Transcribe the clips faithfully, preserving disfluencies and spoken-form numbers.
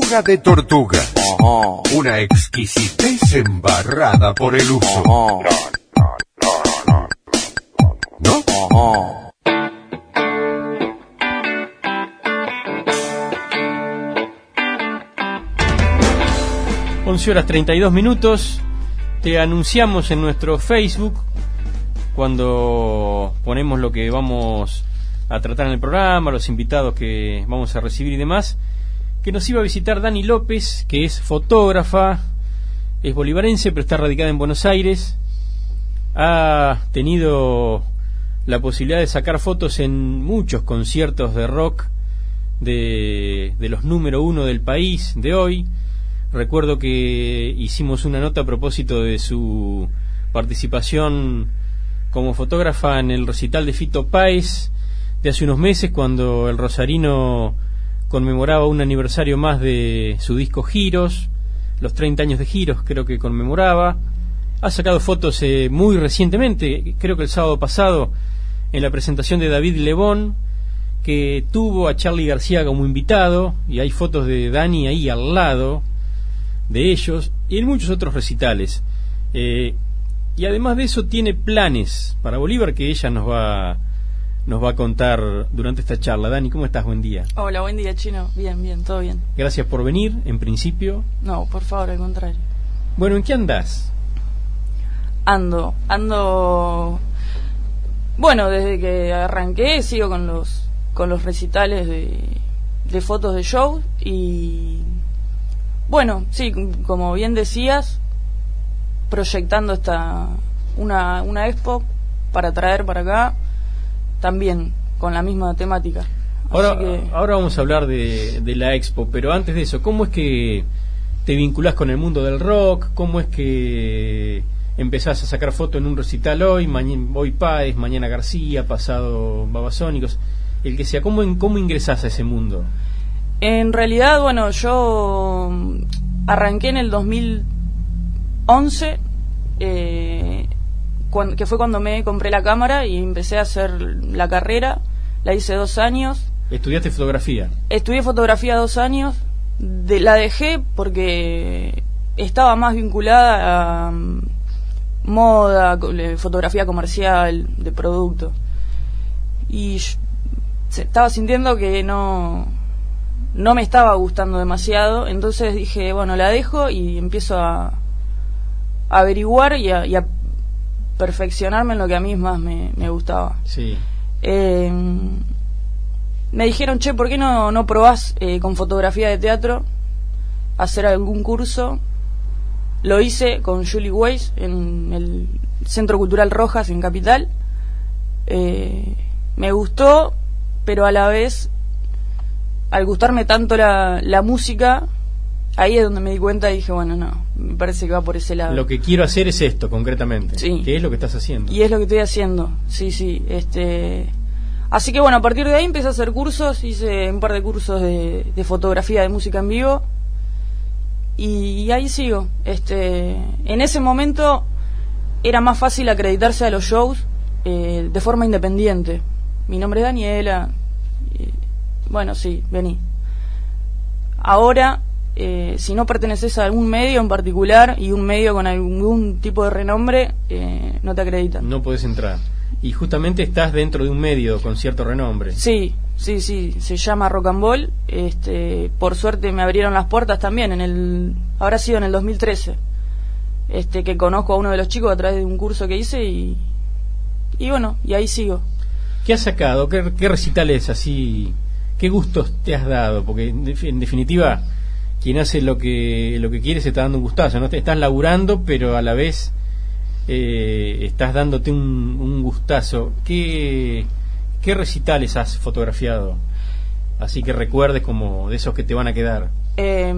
Pechuga de tortuga. Ajá. Una exquisitez embarrada por el uso. Ajá. ¿No? Ajá. once horas treinta y dos minutos. Te anunciamos en nuestro Facebook, cuando ponemos lo que vamos a tratar en el programa, los invitados que vamos a recibir y demás, que nos iba a visitar Dani López, que es fotógrafa, es bolivarense pero está radicada en Buenos Aires. Ha tenido la posibilidad de sacar fotos en muchos conciertos de rock de, de los número uno del país de hoy. Recuerdo que hicimos una nota a propósito de su participación como fotógrafa en el recital de Fito Páez de hace unos meses, cuando el rosarino conmemoraba un aniversario más de su disco Giros, los treinta años de Giros creo que conmemoraba. Ha sacado fotos eh, muy recientemente, creo que el sábado pasado, en la presentación de David Lebón, que tuvo a Charly García como invitado, y hay fotos de Dani ahí al lado de ellos, y en muchos otros recitales. Eh, y además de eso tiene planes para Bolívar que ella nos va nos va a contar durante esta charla. Dani, ¿cómo estás? Buen día. Hola, buen día, Chino. Bien, bien, todo bien. Gracias por venir, en principio. No, por favor, al contrario. Bueno, ¿en qué andás? Ando, ando... Bueno, desde que arranqué sigo con los con los recitales de, de fotos de show y... Bueno, sí, como bien decías, proyectando esta una, una expo para traer para acá, también con la misma temática. Ahora, Así que... ahora vamos a hablar de, de la expo, pero antes de eso, ¿cómo es que te vinculás con el mundo del rock? ¿Cómo es que empezás a sacar fotos en un recital hoy, mañana, hoy Páez, mañana García, pasado Babasónicos, el que sea? ¿Cómo, cómo ingresás a ese mundo? En realidad, bueno, yo arranqué en el dos mil once, eh, cuando, que fue cuando me compré la cámara y empecé a hacer la carrera. La hice dos años. ¿Estudiaste fotografía? Estudié fotografía dos años. De, la dejé porque estaba más vinculada a um, moda, fotografía comercial, de producto. Y se, estaba sintiendo que no... no me estaba gustando demasiado, entonces dije, bueno, la dejo y empiezo a, a averiguar y a, y a perfeccionarme en lo que a mí más me, me gustaba. Sí. Eh, me dijeron, che, ¿por qué no, no probás eh, con fotografía de teatro hacer algún curso? Lo hice con Julie Weiss en el Centro Cultural Rojas en Capital. Eh, me gustó, pero a la vez... al gustarme tanto la, la música, ahí es donde me di cuenta y dije, bueno, no, me parece que va por ese lado. Lo que quiero hacer es esto, concretamente. Sí. ¿Qué es lo que estás haciendo? Y es lo que estoy haciendo, sí, sí. este Así que bueno, a partir de ahí empecé a hacer cursos, hice un par de cursos de, de fotografía de música en vivo, y, y ahí sigo. este En ese momento era más fácil acreditarse a los shows eh, de forma independiente. Mi nombre es Daniela... Eh, bueno, sí, vení. Ahora, eh, si no perteneces a algún medio en particular y un medio con algún tipo de renombre, eh, no te acreditan. No podés entrar. Y justamente estás dentro de un medio con cierto renombre. Sí, sí, sí, se llama Rock and Ball. Este, por suerte me abrieron las puertas también, en el habrá sido en el dos mil trece. Este, que conozco a uno de los chicos a través de un curso que hice y, y bueno, y ahí sigo. ¿Qué has sacado? ¿Qué, qué recitales así... ¿Qué gustos te has dado? Porque en definitiva, quien hace lo que lo que quiere se está dando un gustazo, ¿no? Te estás laburando, pero a la vez eh, estás dándote un, un gustazo. ¿Qué, ¿Qué recitales has fotografiado? Así que recuerdes, como de esos que te van a quedar. Eh,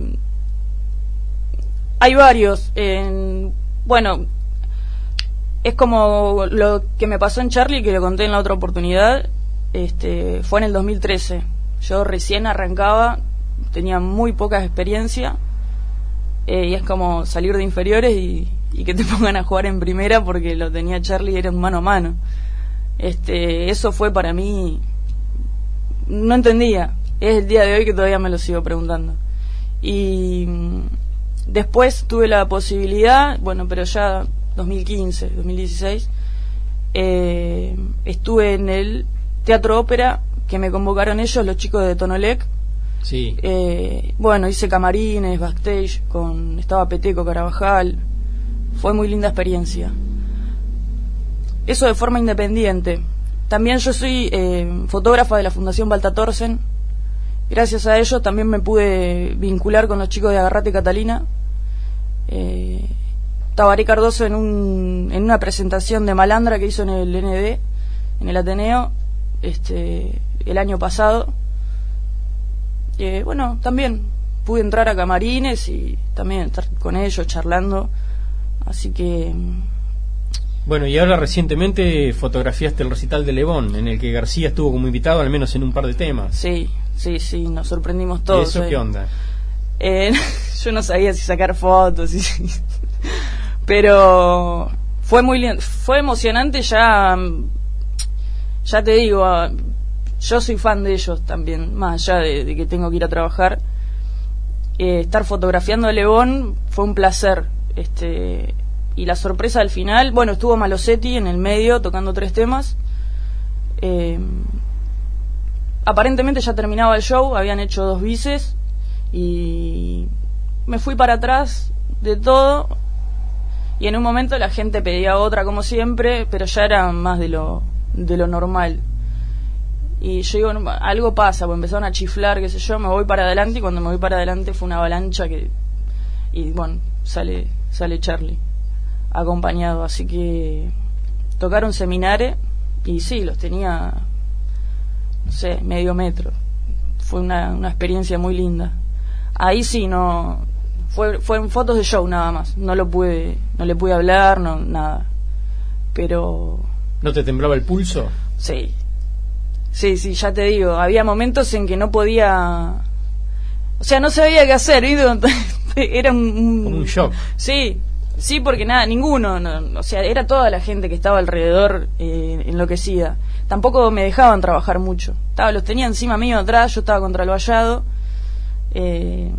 hay varios. Eh, bueno, es como lo que me pasó en Charly, que lo conté en la otra oportunidad. Este, fue en el dos mil trece. Yo recién arrancaba, tenía muy poca experiencia, eh, y es como salir de inferiores y, y que te pongan a jugar en primera porque lo tenía Charly, era un mano a mano. Este, eso fue para mí, no entendía. Es el día de hoy que todavía me lo sigo preguntando. Y mm, después tuve la posibilidad, bueno, pero ya dos mil quince, dos mil dieciséis, eh, estuve en el Teatro Ópera, que me convocaron ellos, los chicos de Tonolec. Sí. Eh, bueno, hice camarines, backstage, con estaba Peteco Carabajal. Fue muy linda experiencia. Eso de forma independiente. También yo soy eh, fotógrafa de la Fundación Balta Thorsen. Gracias a ello también me pude vincular con los chicos de Agarrate Catalina. Eh, Tabaré Cardoso en, un, en una presentación de Malandra que hizo en el N D, en el Ateneo, este, el año pasado. Eh, bueno, también pude entrar a camarines y también estar con ellos charlando. Así que... Bueno, y ahora recientemente fotografiaste el recital de Lebón, en el que García estuvo como invitado, al menos en un par de temas. Sí, sí, sí, nos sorprendimos todos. ¿Y eso eh. qué onda? Eh, yo no sabía si sacar fotos, y, pero fue muy lindo, fue emocionante. Ya, ya te digo, yo soy fan de ellos también, más allá de, de que tengo que ir a trabajar. Eh, estar fotografiando a Lebón fue un placer. Este, y la sorpresa al final, bueno, estuvo Malosetti en el medio tocando tres temas. Eh, aparentemente ya terminaba el show, habían hecho dos bises y me fui para atrás de todo, y en un momento la gente pedía otra como siempre, pero ya era más de lo de lo normal. Y yo digo, no, algo pasa, pues empezaron a chiflar, qué sé yo, me voy para adelante, y cuando me voy para adelante fue una avalancha que... Y bueno, sale sale Charlie acompañado, así que tocaron Seminare y sí, los tenía, no sé, medio metro. Fue una, una experiencia muy linda. Ahí sí, no... Fue, fueron fotos de show nada más, no lo pude, no le pude hablar, no, nada. Pero... ¿No te temblaba el pulso? Sí. Sí, sí, ya te digo, había momentos en que no podía... O sea, no sabía qué hacer, ¿viste? Era un, un... Como un shock. Sí, sí, porque nada, ninguno, no, o sea, era toda la gente que estaba alrededor eh, enloquecida. Tampoco me dejaban trabajar mucho. Estaba, los tenía encima mío atrás, yo estaba contra el vallado. Eh,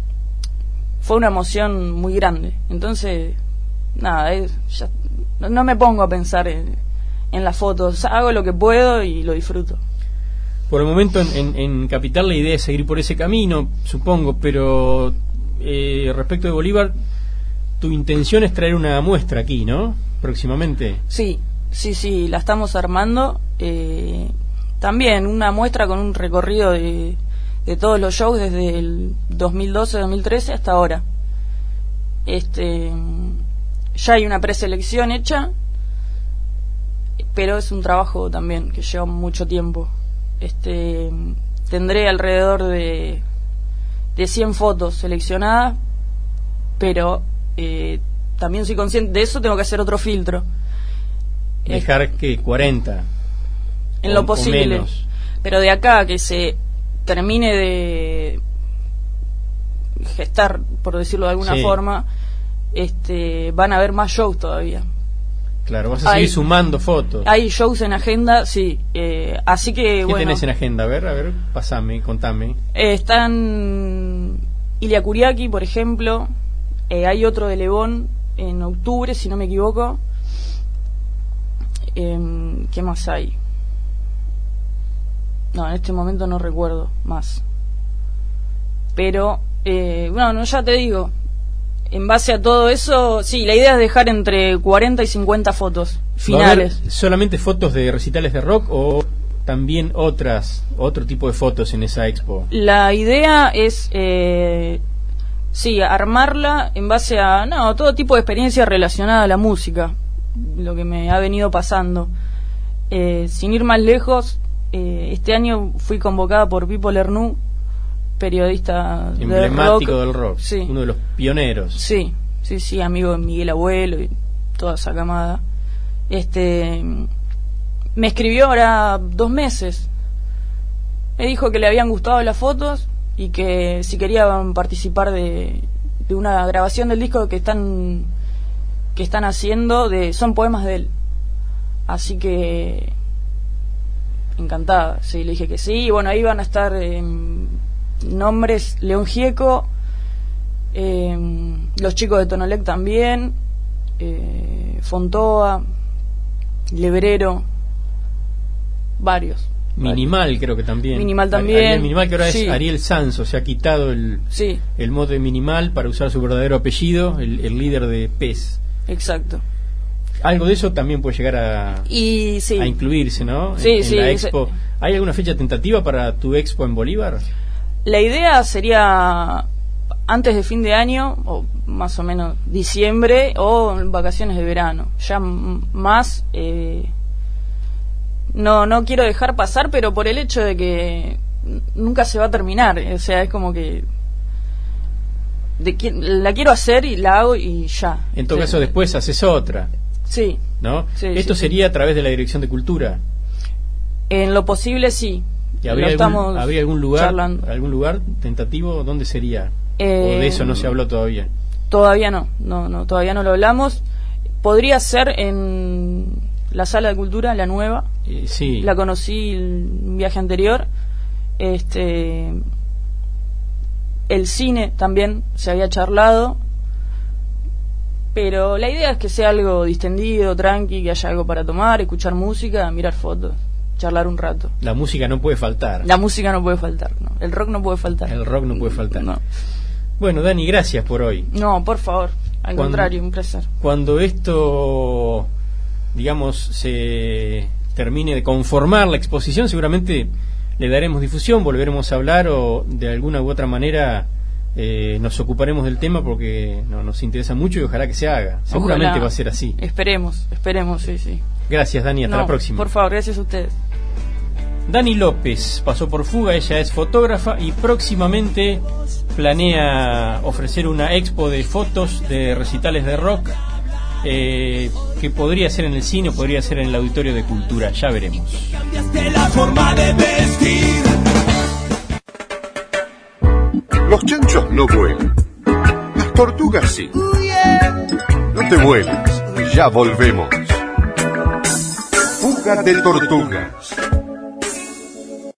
fue una emoción muy grande. Entonces, nada, eh, ya, no, no me pongo a pensar en, en las fotos. Hago lo que puedo y lo disfruto. Por el momento en, en, en Capital la idea es seguir por ese camino, supongo, pero eh, respecto de Bolívar, tu intención es traer una muestra aquí, ¿no? Próximamente. Sí, sí, sí, la estamos armando. Eh, también una muestra con un recorrido de, de todos los shows desde el dos mil doce, dos mil trece hasta ahora. Este, ya hay una preselección hecha, pero es un trabajo también que lleva mucho tiempo. Este, tendré alrededor de, de cien fotos seleccionadas, pero eh, también soy consciente de eso, tengo que hacer otro filtro. Dejar eh, que cuarenta. En o, lo posible. O menos. Pero de acá a que se termine de gestar, por decirlo de alguna sí. forma, este, van a haber más shows todavía. Claro, vas a seguir hay, sumando fotos. Hay shows en agenda, sí. Eh, así que, ¿Qué bueno. ¿Qué tenés en agenda? A ver, a ver, pasame, contame. Eh, están Ilia Kuriaki, por ejemplo. Eh, hay otro de Lebón en octubre, si no me equivoco. Eh, ¿Qué más hay? No, en este momento no recuerdo más. Pero, eh, bueno, ya te digo. En base a todo eso, sí, la idea es dejar entre cuarenta y cincuenta fotos finales. ¿Va a haber solamente fotos de recitales de rock o también otras, otro tipo de fotos en esa expo? La idea es, eh, sí, armarla en base a, no, todo tipo de experiencia relacionada a la música, lo que me ha venido pasando. Eh, sin ir más lejos, eh, este año fui convocada por Pipo Lernoux, periodista emblemático del rock, del rock, sí. Uno de los pioneros. Sí, sí, sí, amigo de Miguel Abuelo y toda esa camada. Este, me escribió ahora dos meses. Me dijo que le habían gustado las fotos y que si querían participar de, de una grabación del disco que están que están haciendo, de son poemas de él. Así que encantada. Sí, le dije que sí. Y bueno, ahí van a estar eh, nombres: León Gieco, Eh, los chicos de Tonolec también, eh, Fontoa, Lebrero, varios. Minimal varios. Creo que también. Minimal también. Ariel Minimal, que ahora sí. es Ariel Sanso, se ha quitado el, sí. el mote Minimal para usar su verdadero apellido, el, el líder de P E S. Exacto. Algo de eso también puede llegar a, y, sí. a incluirse, ¿no? Sí, en, en sí, la expo. sí. ¿Hay alguna fecha tentativa para tu expo en Bolívar? La idea sería antes de fin de año, o más o menos diciembre, o en vacaciones de verano. Ya m- más... Eh, no no quiero dejar pasar, pero por el hecho de que nunca se va a terminar. O sea, es como que... De que la quiero hacer y la hago y ya. En todo sí. caso, después haces otra. Sí. ¿No? Sí, Esto sí, sería sí. a través de la Dirección de Cultura. En lo posible, sí. ¿Y habría, Lo algún, estamos ¿habría algún lugar charlando. algún lugar tentativo? ¿Dónde sería? Eh, ¿O de eso no se habló todavía? Todavía no, no, no, todavía no lo hablamos. Podría ser en la Sala de Cultura, la nueva. Eh, sí. La conocí en un viaje anterior. Este, el cine también se había charlado. Pero la idea es que sea algo distendido, tranqui, que haya algo para tomar, escuchar música, mirar fotos, charlar un rato. La música no puede faltar. La música no puede faltar, no. El rock no puede faltar. El rock no puede faltar. No, Bueno, Dani, gracias por hoy. no por favor, al Cuando- contrario, un placer. Cuando esto, digamos, se termine de conformar la exposición, seguramente le daremos difusión, volveremos a hablar o de alguna u otra manera eh, nos ocuparemos del tema porque no, nos interesa mucho y ojalá que se haga. Seguramente Ojalá. va a ser así. Esperemos, esperemos, sí, sí. Gracias, Dani, hasta No, la próxima. Por favor, gracias a ustedes. Dani López pasó por Fuga, ella es fotógrafa y próximamente planea ofrecer una expo de fotos de recitales de rock eh, que podría ser en el cine o podría ser en el Auditorio de Cultura, ya veremos. Cambiaste la forma de vestir. Los chanchos no vuelan. Las tortugas sí. No te vueles. Ya volvemos. Fuga de tortugas.